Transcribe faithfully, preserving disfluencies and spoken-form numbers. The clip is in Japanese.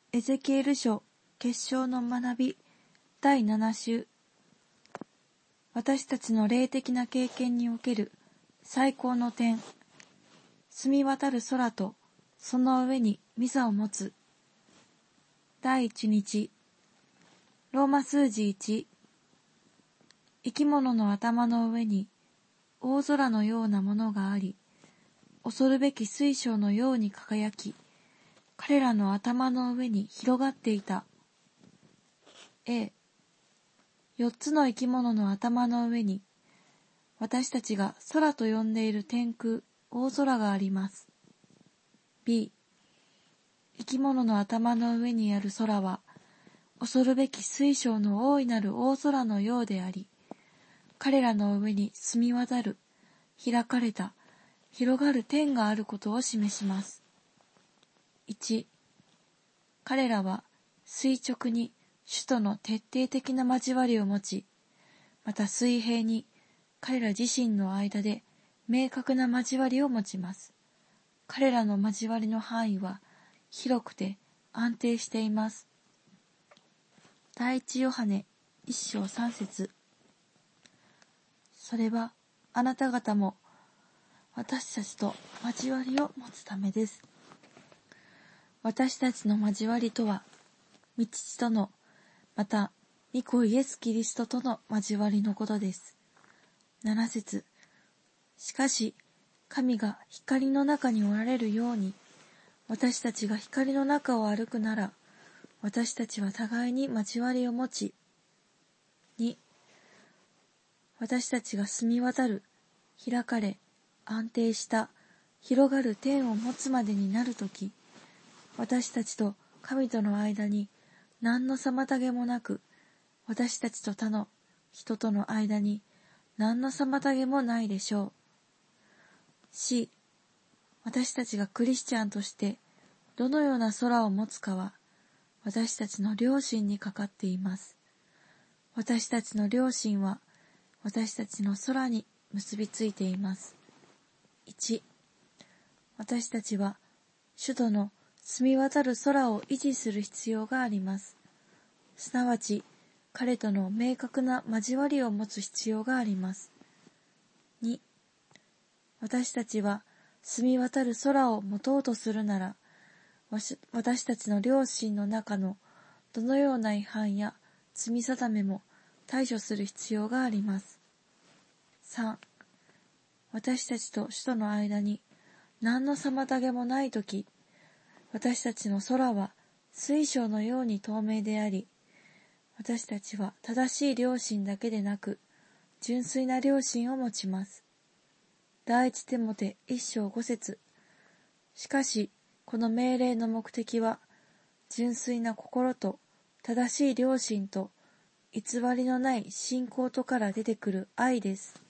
エゼキエル書結晶の学びだいなな週。私たちの霊的な経験における最高の点、澄み渡る空とその上に御座を持つ。第一日、ローマ数字いち。生き物の頭の上に大空のようなものがあり、恐るべき水晶のように輝き、彼らの頭の上に広がっていた。A、四つの生き物の頭の上に、私たちが空と呼んでいる天空、大空があります。B、生き物の頭の上にある空は、恐るべき水晶の大いなる大空のようであり、彼らの上に澄み渡る、開かれた、広がる天があることを示します。いち、彼らは垂直に主との徹底的な交わりを持ち、また水平に彼ら自身の間で明確な交わりを持ちます。彼らの交わりの範囲は広くて安定しています。第一ヨハネ一章三節。それはあなた方も私たちと交わりを持つためです。私たちの交わりとは、御父との、また、御子イエス・キリストとの交わりのことです。七節。しかし、神が光の中におられるように、私たちが光の中を歩くなら、私たちは互いに交わりを持ち、二、私たちが澄み渡る、開かれ、安定した、広がる天を持つまでになるとき、私たちと神との間に何の妨げもなく、私たちと他の人との間に何の妨げもないでしょう。し、私たちがクリスチャンとしてどのような空を持つかは、私たちの良心にかかっています。私たちの良心は、私たちの空に結びついています。いち、私たちは主との澄み渡る空を維持する必要があります。すなわち、彼との明確な交わりを持つ必要があります。に、私たちは澄み渡る空を持とうとするなら、私たちの良心の中のどのような違反や罪定めも対処する必要があります。さん、私たちと主との間に何の妨げもないとき、私たちの空は水晶のように透明であり、私たちは正しい良心だけでなく、純粋な良心を持ちます。第一テモテ一章五節。しかし、この命令の目的は、純粋な心と正しい良心と偽りのない信仰とから出てくる愛です。